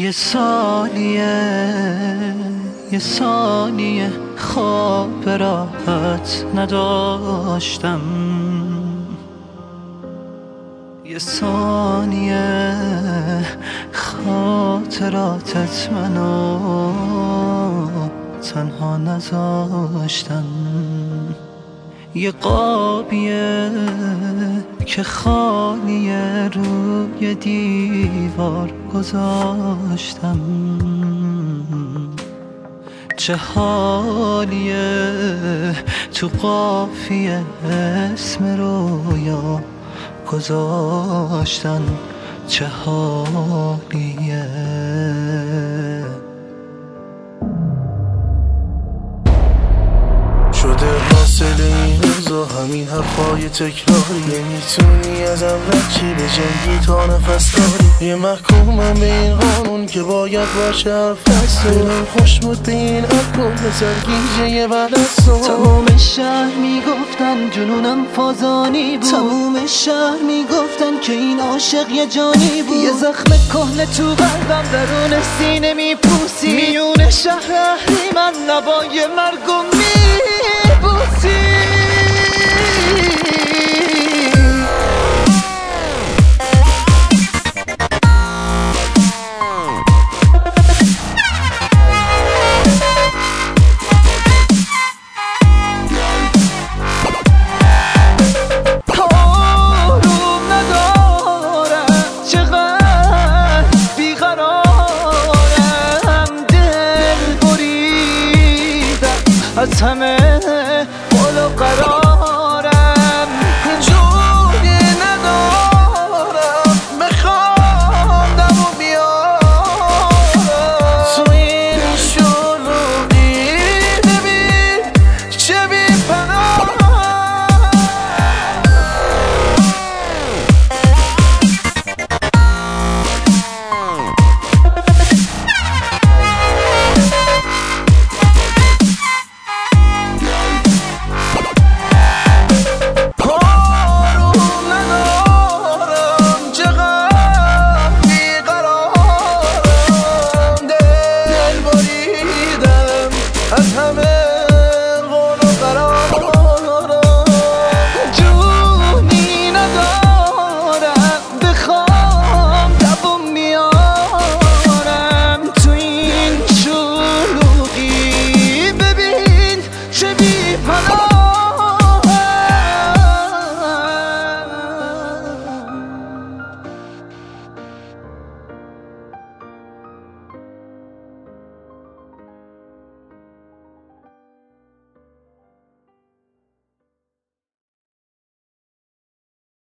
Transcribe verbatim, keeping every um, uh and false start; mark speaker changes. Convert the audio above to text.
Speaker 1: یه ثانیه یه ثانیه خواب راحت نداشتم، یه ثانیه خاطراتت منو تنها نذاشتن. یه قابیه که خالیه روی دیوار گذاشتم، چه حالیه تو قافیه اسم رویا گذاشتن، چه حالیه.
Speaker 2: شده حاصل این روزا همین حرفای تکراری، نمیتونی ازم رد به جنگی تا نفس داری. یه محکومم به این قانون که باید باشه حرف دلم خوش بود به این الکل سرگیجه ولستون.
Speaker 1: تموم شهر میگفتن جنونم فازانی بود، تموم شهر میگفتن که این عاشق یه جانی بود. یه زخم کهنه تو قلبم درون سینه میپوسی، میون شهر اهریمن نوای مرگو میبوسی. از همه